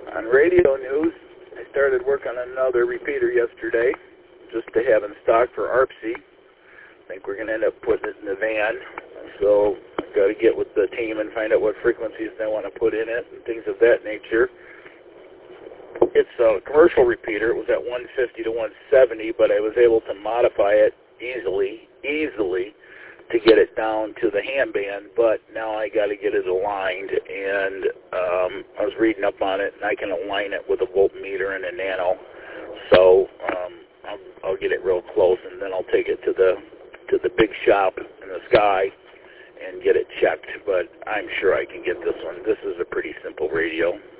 On radio news, I started work on another repeater yesterday, just to have in stock for ARPC. I think we're going to end up putting it in the van, so I've got to get with the team and find out what frequencies they want to put in it and things of that nature. It's a commercial repeater. It was at 150 to 170, but I was able to modify it easily to get it down to the ham band, but now I got to get it aligned, and I was reading up on it, and I can align it with a voltmeter and a nano, so I'll get it real close, and then I'll take it to the big shop in the sky and get it checked, but I'm sure I can get this one. This is a pretty simple radio.